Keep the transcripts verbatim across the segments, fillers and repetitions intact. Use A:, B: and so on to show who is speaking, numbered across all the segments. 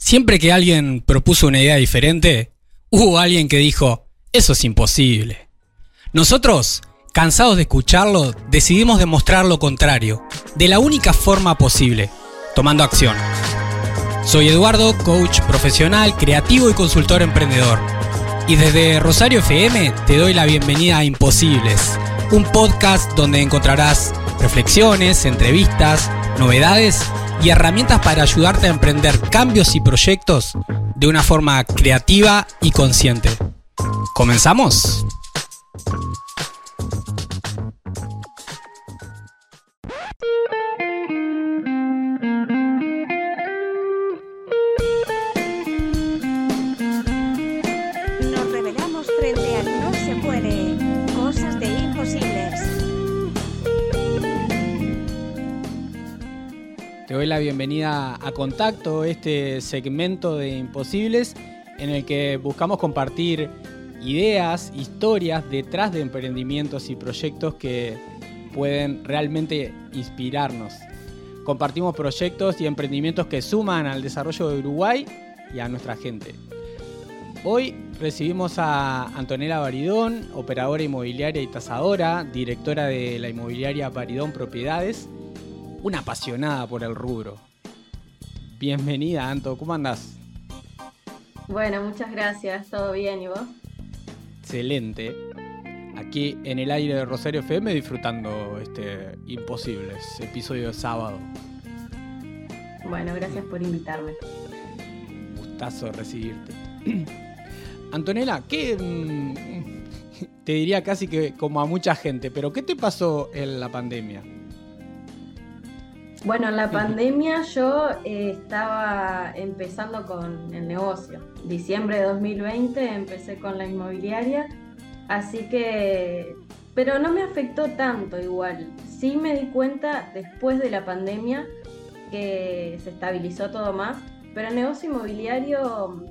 A: Siempre que alguien propuso una idea diferente, hubo alguien que dijo, eso es imposible. Nosotros, cansados de escucharlo, decidimos demostrar lo contrario, de la única forma posible, tomando acción. Soy Eduardo, coach profesional, creativo y consultor emprendedor. Y desde Rosario F M te doy la bienvenida a Imposibles, un podcast donde encontrarás reflexiones, entrevistas, novedades y herramientas para ayudarte a emprender cambios y proyectos de una forma creativa y consciente. ¿Comenzamos?
B: Nos rebelamos frente al no se puede. Cosas de imposibles.
A: Te doy la bienvenida a Contacto, este segmento de Imposibles en el que buscamos compartir ideas, historias detrás de emprendimientos y proyectos que pueden realmente inspirarnos. Compartimos proyectos y emprendimientos que suman al desarrollo de Uruguay y a nuestra gente. Hoy recibimos a Antonella Baridón, operadora inmobiliaria y tasadora, directora de la inmobiliaria Baridón Propiedades, una apasionada por el rubro. Bienvenida, Anto, ¿cómo andás?
C: Bueno, muchas gracias, todo bien, ¿y vos?
A: Excelente. Aquí en el aire de Rosario F M disfrutando este Imposibles, episodio de sábado.
C: Bueno, gracias por invitarme.
A: Gustazo recibirte. Antonella, ¿qué? Te diría casi que como a mucha gente, pero ¿qué te pasó en la pandemia?
C: Bueno, en la pandemia yo eh, estaba empezando con el negocio. Diciembre de dos mil veinte empecé con la inmobiliaria, así que... Pero no me afectó tanto igual. Sí me di cuenta después de la pandemia que se estabilizó todo más, pero el negocio inmobiliario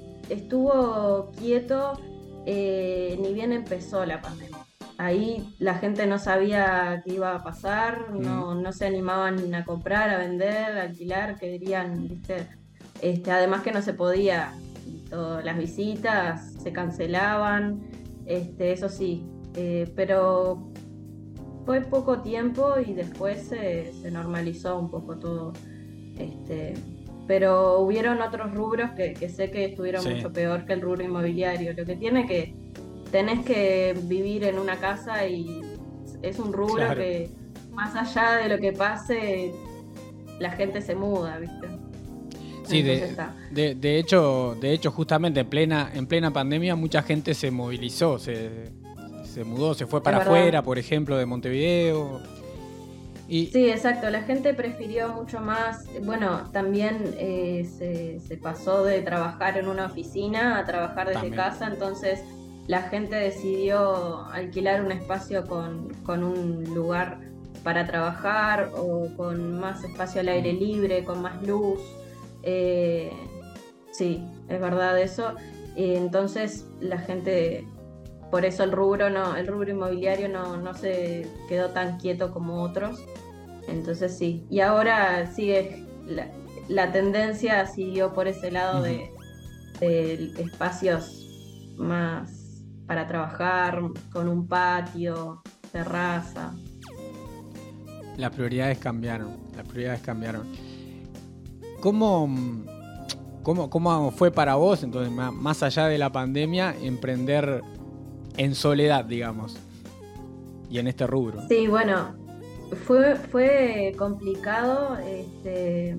C: estuvo quieto eh, ni bien empezó la pandemia. Ahí la gente no sabía qué iba a pasar, no, no se animaban a comprar, a vender, a alquilar, querían, ¿viste? Este, además que no se podía, todo, las visitas se cancelaban, este, eso sí, eh, pero fue poco tiempo y después se, se normalizó un poco todo. Este, pero hubieron otros rubros que, que sé que estuvieron sí. mucho peor que el rubro inmobiliario. Lo que tiene que tenés que vivir en una casa y es un rubro claro. que más allá de lo que pase, la gente se muda, ¿viste?
A: Sí, de, de, de hecho, de hecho, justamente en plena, en plena pandemia mucha gente se movilizó, se, se mudó, se fue para afuera, por ejemplo, de Montevideo. Y...
C: Sí, exacto, la gente prefirió mucho más, bueno, también eh, se, se pasó de trabajar en una oficina a trabajar desde también. casa, entonces la gente decidió alquilar un espacio con, con un lugar para trabajar o con más espacio al aire libre, con más luz. Eh, sí, es verdad eso. Eh, entonces la gente, por eso el rubro no, el rubro inmobiliario no, no se quedó tan quieto como otros. Entonces sí. Y ahora sigue la, la tendencia siguió por ese lado uh-huh. de, de espacios más para trabajar, con un patio, terraza.
A: Las prioridades cambiaron, las prioridades cambiaron. ¿Cómo, cómo, cómo fue para vos, entonces, más allá de la pandemia, emprender en soledad, digamos, y en este rubro?
C: Sí, bueno, fue, fue complicado. Este,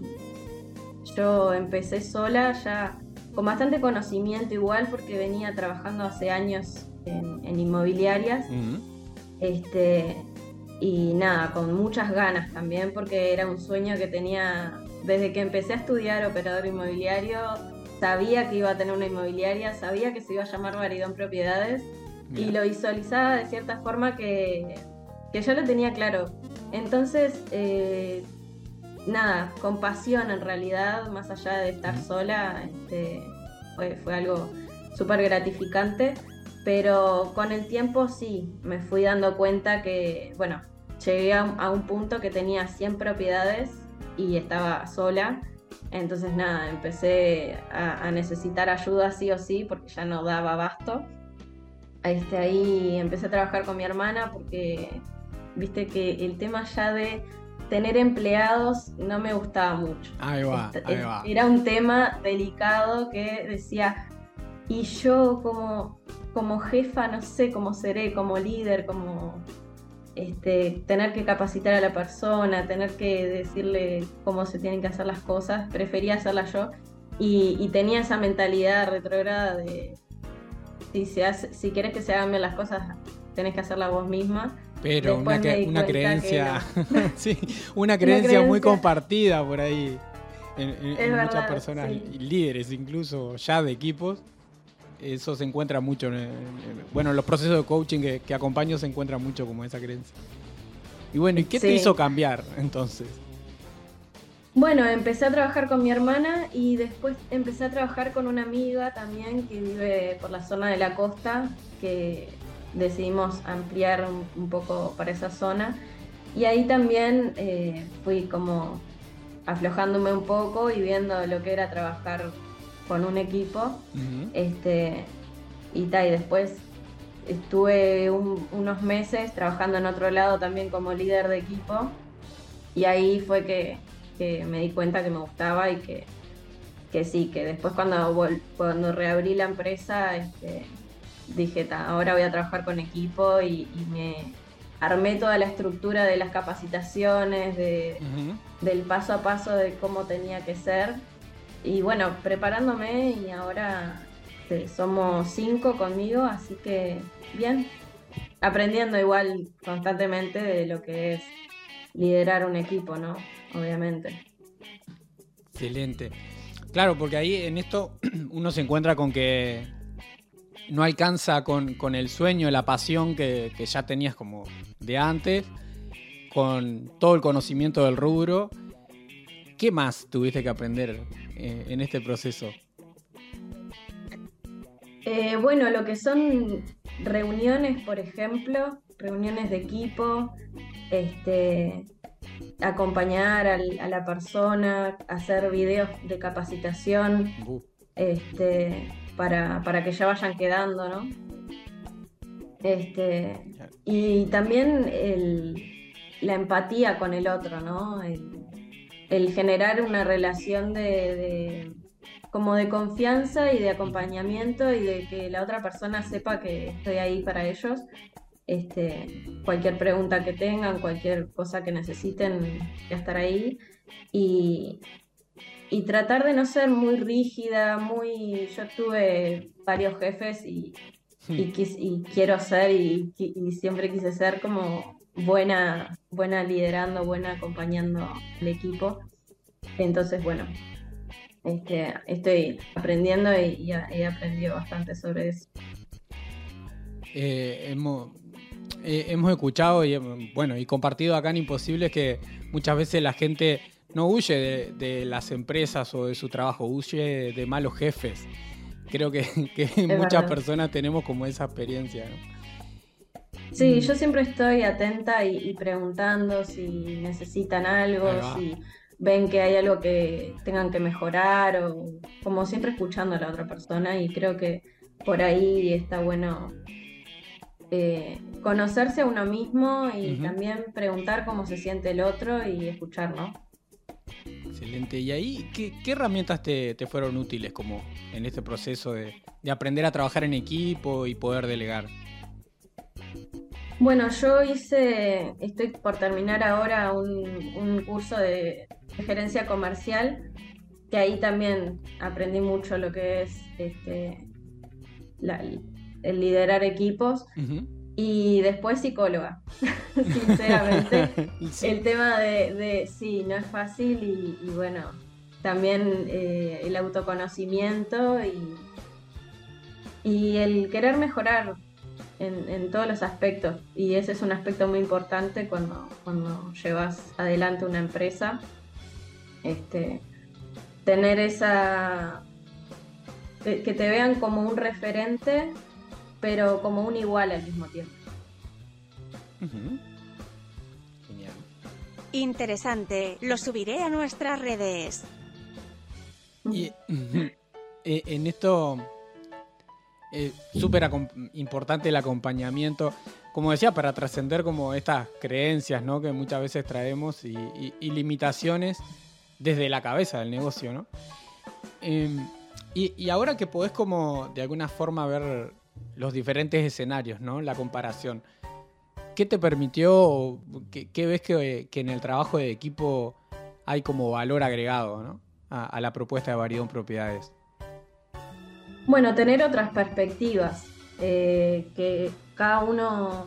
C: yo empecé sola ya con bastante conocimiento igual porque venía trabajando hace años en, en inmobiliarias uh-huh. este, y nada, con muchas ganas también porque era un sueño que tenía desde que empecé a estudiar operador inmobiliario. Sabía que iba a tener una inmobiliaria, sabía que se iba a llamar Baridón Propiedades. Bien. Y lo visualizaba de cierta forma que, que yo lo tenía claro. Entonces eh, nada, con pasión en realidad, más allá de estar sola, este, fue, fue algo súper gratificante, pero con el tiempo sí, me fui dando cuenta que, bueno, llegué a, a un punto que tenía cien propiedades y estaba sola, Entonces nada, empecé a, a necesitar ayuda sí o sí porque ya no daba abasto. Este, ahí empecé a trabajar con mi hermana porque viste que el tema ya de tener empleados no me gustaba mucho.
A: Ahí va,
C: Este,
A: ahí va.
C: Era un tema delicado que decía, y yo como, como jefa, no sé cómo seré, como líder, como este, tener que capacitar a la persona, tener que decirle cómo se tienen que hacer las cosas, prefería hacerlas yo. Y, y tenía esa mentalidad retrógrada de si, se hace, si querés que se hagan bien las cosas, tenés que hacerlas vos misma.
A: Pero una,
C: Después me di
A: una
C: cuenta
A: creencia,
C: que no.
A: sí, una creencia muy
C: creencia.
A: compartida por ahí en, en-
C: Es
A: en muchas
C: verdad,
A: personas,
C: sí.
A: y líderes incluso ya de equipos. Eso se encuentra mucho, en, en- en- bueno, en los procesos de coaching que, que acompaño se encuentra mucho como esa creencia. Y bueno, ¿y qué te
C: Sí.
A: hizo cambiar entonces?
C: Bueno, empecé a trabajar con mi hermana y después empecé a trabajar con una amiga también que vive por la zona de la costa, que decidimos ampliar un, un poco para esa zona. Y ahí también eh, fui como aflojándome un poco y viendo lo que era trabajar con un equipo.
A: Ujú.
C: Este, y, ta, y después estuve un- unos meses trabajando en otro lado también como líder de equipo. Y ahí fue que, que me di cuenta que me gustaba y que, que sí, que después cuando, vol- cuando reabrí la empresa, este, dije, "Ta, ahora voy a trabajar con equipo", y, y me armé toda la estructura de las capacitaciones, de,
A: Ujú.
C: del paso a paso de cómo tenía que ser. Y bueno, preparándome y ahora este, somos cinco conmigo, así que bien, aprendiendo igual constantemente de lo que es liderar un equipo, ¿no? Obviamente.
A: Excelente. Claro, porque ahí en esto uno se encuentra con que no alcanza con, con el sueño, la pasión que, que ya tenías como de antes, con todo el conocimiento del rubro. ¿Qué más tuviste que aprender eh, en este proceso?
C: Eh, bueno, lo que son reuniones, por ejemplo, reuniones de equipo, este, acompañar al- a la persona, hacer videos de capacitación,
A: Uh,
C: este, para, para que ya vayan quedando, ¿no? Este, y también el- la empatía con el otro, ¿no? El, el generar una relación de, de- como de confianza y de acompañamiento y de que la otra persona sepa que estoy ahí para ellos. Este, cualquier pregunta que tengan, cualquier cosa que necesiten, voy a estar ahí. Y, y tratar de no ser muy rígida, muy... Yo tuve varios jefes y, y, quis- y quiero ser y, qui- y siempre quise ser como buena, buena liderando, buena acompañando al equipo. Entonces, bueno, este, estoy aprendiendo y, y a- he aprendido bastante sobre eso.
A: eh, hemos, eh, hemos escuchado y eh, bueno y compartido acá en Imposibles que muchas veces la gente no huye de, de las empresas o de su trabajo, huye de malos jefes. Creo que, que muchas
C: verdad.
A: personas tenemos como esa experiencia, ¿no?
C: Sí,
A: Mm.
C: yo siempre estoy atenta y, y preguntando si necesitan algo,
A: Ahí va.
C: si ven que hay algo que tengan que mejorar, o como siempre escuchando a la otra persona, y creo que por ahí está bueno eh, conocerse a uno mismo y
A: Ujú.
C: también preguntar cómo se siente el otro y escuchar, ¿no?
A: Excelente. ¿Y ahí qué, qué herramientas te, te fueron útiles como en este proceso de, de aprender a trabajar en equipo y poder delegar?
C: Bueno, yo hice, estoy por terminar ahora un, un curso de, de gerencia comercial, que ahí también aprendí mucho lo que es este, la- el liderar equipos,
A: Ujú.
C: y después psicóloga, sinceramente.
A: Sí.
C: El tema de, de sí, no es fácil y, y bueno, también eh, el autoconocimiento y, y el querer mejorar en, en todos los aspectos. Y ese es un aspecto muy importante cuando, cuando llevas adelante una empresa. Este, tener esa... que que te vean como un referente, pero como un igual al mismo tiempo.
A: Ujú. Genial.
B: Interesante, lo subiré a nuestras redes.
A: Y eh, en esto, eh, súper importante el acompañamiento, como decía, para trascender como estas creencias, ¿no? Que muchas veces traemos y, y, y limitaciones desde la cabeza del negocio, ¿no? Eh, y, y ahora que podés como de alguna forma ver los diferentes escenarios, ¿no? La comparación. ¿Qué te permitió, qué, qué ves que, que en el trabajo de equipo hay como valor agregado, ¿no? a, a la propuesta de Varidón Propiedades?
C: Bueno, tener otras perspectivas, eh, que cada uno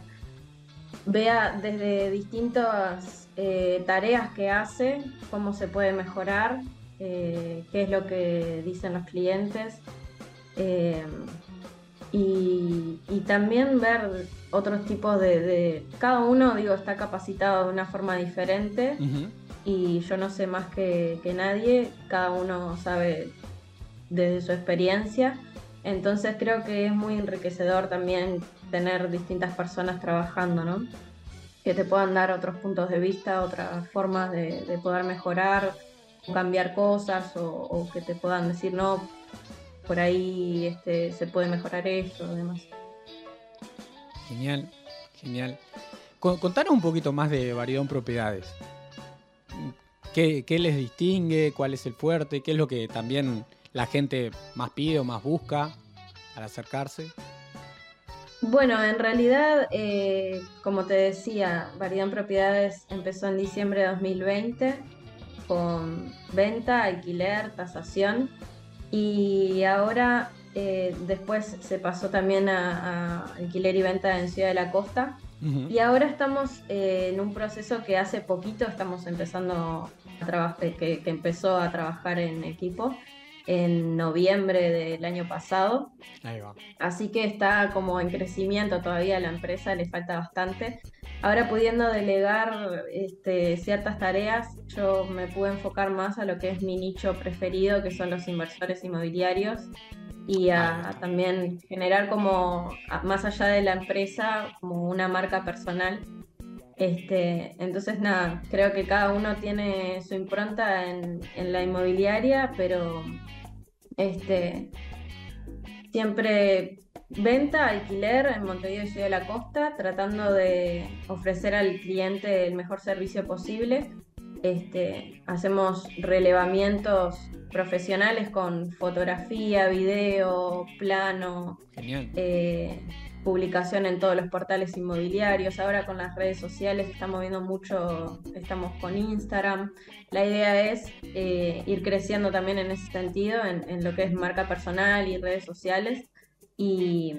C: vea desde distintas eh, tareas que hace, cómo se puede mejorar, eh, qué es lo que dicen los clientes, eh, y, y también ver otros tipos de, de... Cada uno, digo, está capacitado de una forma diferente. Uh-huh. Y yo no sé más que, que nadie, cada uno sabe desde su experiencia, entonces creo que es muy enriquecedor también tener distintas personas trabajando, ¿no? Que te puedan dar otros puntos de vista, otras formas de, de poder mejorar, cambiar cosas, o, o que te puedan decir, no, por ahí este, se puede mejorar esto y demás.
A: Genial, genial. Contanos un poquito más de Varidón Propiedades. ¿Qué, ¿Qué les distingue? ¿Cuál es el fuerte? ¿Qué es lo que también la gente más pide o más busca al acercarse?
C: Bueno, en realidad, eh, como te decía, Varidón Propiedades empezó en diciembre de dos mil veinte con venta, alquiler, tasación, y ahora eh, después se pasó también a, a alquiler y venta en Ciudad de la Costa. Uh-huh. Y ahora estamos eh, en un proceso que hace poquito estamos empezando a trabajar, que, que empezó a trabajar en equipo en noviembre del año pasado.
A: Ahí va.
C: Así que está como en crecimiento todavía la empresa, le falta bastante. Ahora, pudiendo delegar este, ciertas tareas, yo me pude enfocar más a lo que es mi nicho preferido, que son los inversores inmobiliarios, y a, a también generar como, a, más allá de la empresa, como una marca personal. Este, entonces nada, creo que cada uno tiene su impronta en, en la inmobiliaria, pero este, siempre venta, alquiler en Montevideo y Ciudad de la Costa, tratando de ofrecer al cliente el mejor servicio posible. Este, hacemos relevamientos profesionales con fotografía, video, plano, eh, publicación en todos los portales inmobiliarios. Ahora con las redes sociales estamos viendo mucho, estamos con Instagram. La idea es eh, ir creciendo también en ese sentido, en, en lo que es marca personal y redes sociales. Y,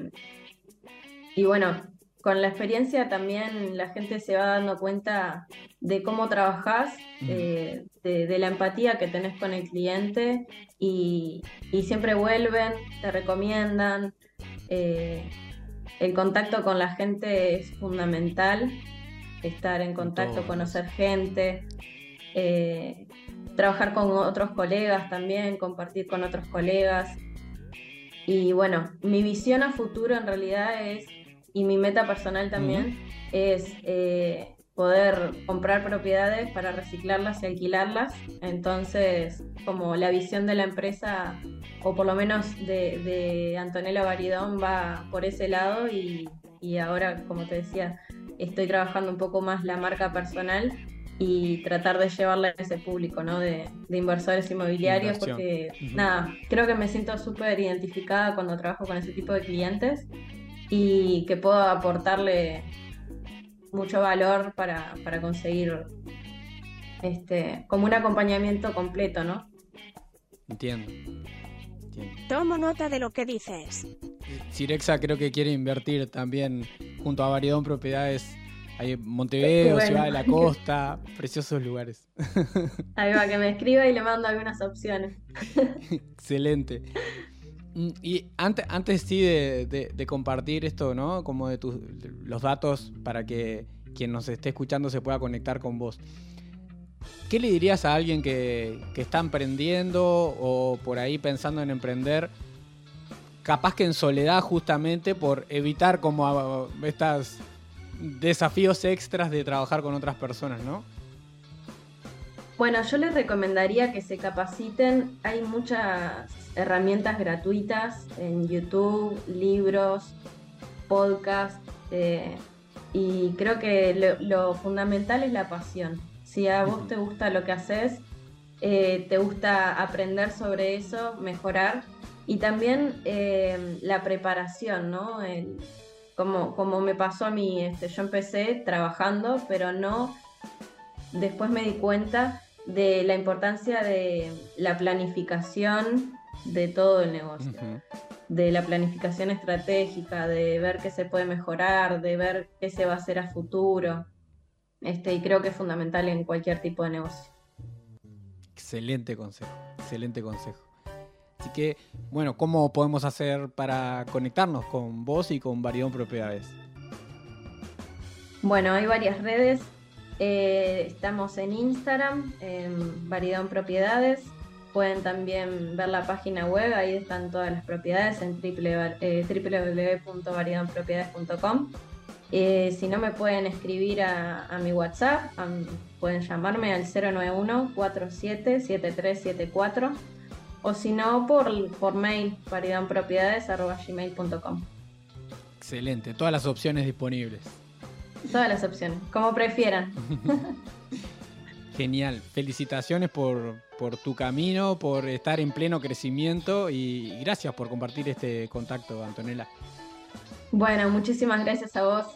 C: y bueno, con la experiencia también la gente se va dando cuenta de cómo trabajás, eh, de, de la empatía que tenés con el cliente, y, y siempre vuelven, te recomiendan. Eh, el contacto con la gente es fundamental, estar en contacto, Todo. conocer gente, eh, trabajar con otros colegas también, compartir con otros colegas. Y bueno, mi visión a futuro en realidad es, y mi meta personal también, uh-huh. es eh, poder comprar propiedades para reciclarlas y alquilarlas. Entonces, como la visión de la empresa, o por lo menos de, de Antonella Varidón, va por ese lado, y, y ahora, como te decía, estoy trabajando un poco más la marca personal y tratar de llevarle a ese público, ¿no? de, de inversores inmobiliarios, Inversión. porque uh-huh. nada, creo que me siento súper identificada cuando trabajo con ese tipo de clientes, y que puedo aportarle mucho valor para, para conseguir este, como un acompañamiento completo, ¿no?
A: Entiendo. Entiendo.
B: Tomo nota de lo que dices.
A: Cirexa creo que quiere invertir también junto a Varidón Propiedades. Hay Montevideo, bueno. Ciudad de la Costa, preciosos lugares.
C: Ahí va, que me escriba y le mando algunas opciones.
A: Excelente. Y antes, antes sí de, de, de compartir esto, ¿no? Como de, tus, de los datos para que quien nos esté escuchando se pueda conectar con vos. ¿Qué le dirías a alguien que, que está emprendiendo o por ahí pensando en emprender, capaz que en soledad, justamente por evitar como estos desafíos extras de trabajar con otras personas, ¿no?
C: Bueno, yo les recomendaría que se capaciten. Hay muchas herramientas gratuitas en YouTube, libros, podcasts, eh, y creo que lo, lo fundamental es la pasión. Si a vos te gusta lo que haces, eh, te gusta aprender sobre eso, mejorar, y también eh, la preparación, ¿no? El- como, como me pasó a mí, este, yo empecé trabajando, pero no. Después me di cuenta de la importancia de la planificación de todo el negocio,
A: Ujú.
C: de la planificación estratégica, de ver qué se puede mejorar, de ver qué se va a hacer a futuro. Este, y creo que es fundamental en cualquier tipo de negocio.
A: Excelente consejo, excelente consejo. Así que, bueno, ¿cómo podemos hacer para conectarnos con vos y con Varidón Propiedades?
C: Bueno, hay varias redes. Eh, estamos en Instagram, en Varidón Propiedades. Pueden también ver la página web, ahí están todas las propiedades en triple- eh, doble u doble u doble u punto varidón propiedades punto com. Eh, si no, me pueden escribir a, a mi WhatsApp, a mi- pueden llamarme al cero nueve uno, cuatro siete, siete tres siete cuatro, o si no, por, por mail, varidonpropiedades arroba gmail punto com.
A: Excelente, todas las opciones disponibles.
C: Todas las opciones, como prefieran.
A: Genial, felicitaciones por, por tu camino, por estar en pleno crecimiento y gracias por compartir este contacto, Antonella.
C: Bueno, muchísimas gracias a vos.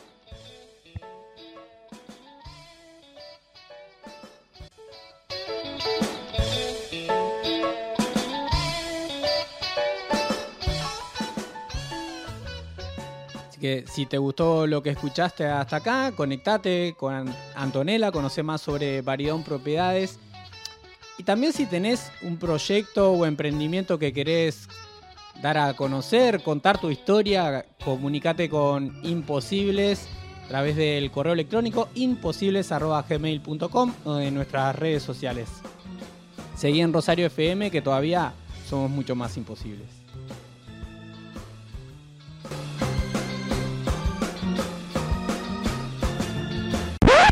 A: Así que si te gustó lo que escuchaste hasta acá, conectate con Antonella, conoce más sobre Varidón Propiedades. Y también si tenés un proyecto o emprendimiento que querés dar a conocer, contar tu historia, comunicate con Imposibles a través del correo electrónico imposibles arroba gmail punto com o en nuestras redes sociales. Seguí en Rosario F M, que todavía somos mucho más imposibles.